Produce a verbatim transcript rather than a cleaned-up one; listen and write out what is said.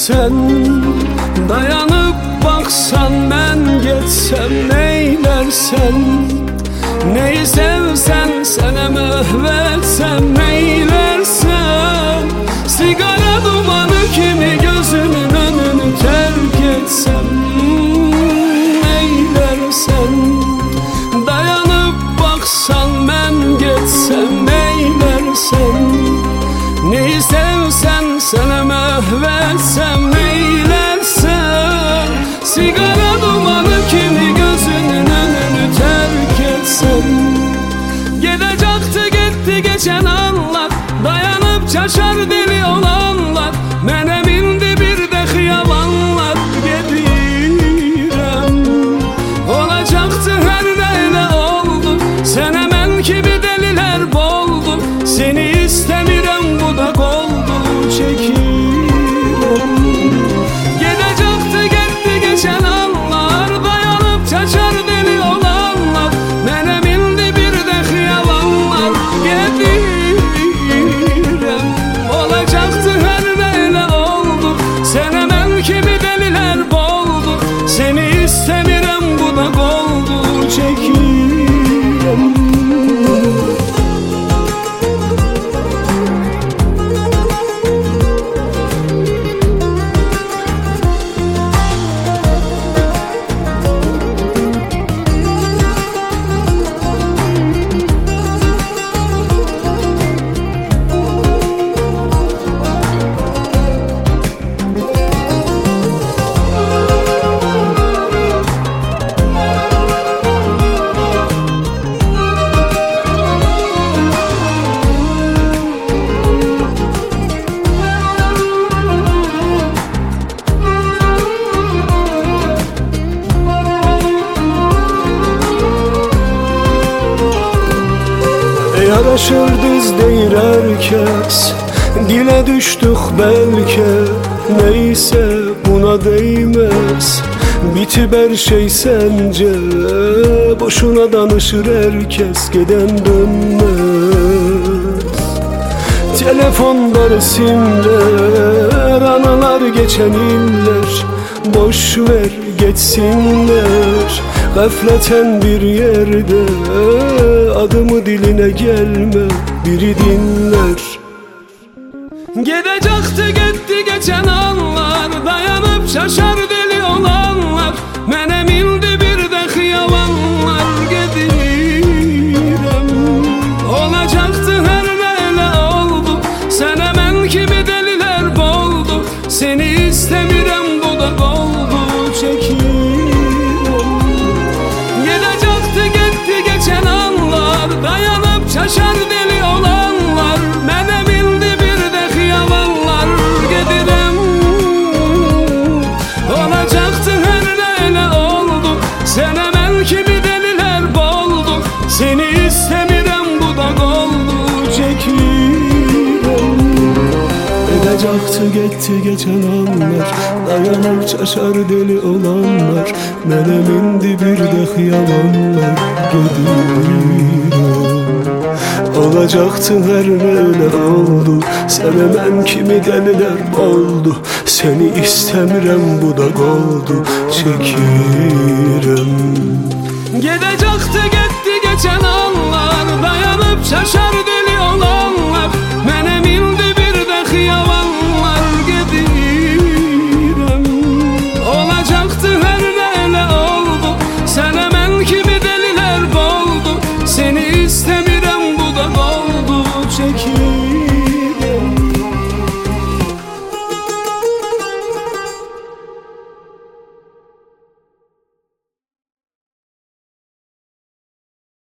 sen, dayanıp baksan ben geçsem neylersen. Neyi sevsen sana mühvetsem neylersen. Sigara dumanı kimi gözünün önünü terk etsem neylersen. Dayanıp baksan ben geçsem neylersen. Neyi sevsen sana mühvetsem neylersen. Sigara dumanı kimi gözünün önünü terk etsem. Gidecekti gitti geçen anlar, dayanıp çaşar deli olanlar. Mene bindi bir de hıyalanlar gedirem. Olacaktı her neyle oldu, sen hemen gibi deliler boldu. Seni istemirem bu da goldu çekirem. Gidecekti gitti geçen anlar, dayanıp çaşar deli olanlar. Mene bindi bir de hıyalanlar gedirem. Olacaktı her neyle oldu, sen hemen kimi deliler boldu. Seni istemirem bu da goldu çekirem. Yaraşır düz deyir herkes, dile düştük belki. Neyse buna değmez, bitip her şey sence. Boşuna danışır herkes, giden dönmez. Telefonda resimler, anılar geçen iller. Boş ver geçsinler, gafleten bir yerde. Adımı diline gelme, biri dinler. Gidecekti gitti geçen anlar, dayanıp şaşar deli olanlar. Mene bindi bir de hıyalanlar gedirem. Olacaktı her neyle oldu, sen hemen kimi deliler boldu. Seni istemirem bu da goldu çekirem. Gidecekti gitti geçen anlar, dayanıp şaşar deli olanlar. Mene bindi bir de hıyalanlar gedirem. Olacaktı her neyle oldu, sen hemen kimi deliler boldu. Seni istemirem bu da goldu çekirem. Gidecekti gitti geçen anlar, dayanıp şaşar deli olanlar. Mene bindi bir de hıyalanlar gedirem. Olacaktı her neyle oldu, sen hemen kimi deliler oldu. Seni istemirem bu da goldu çekirem. Gidecekti gitti geçen anlar, dayanıp şaşar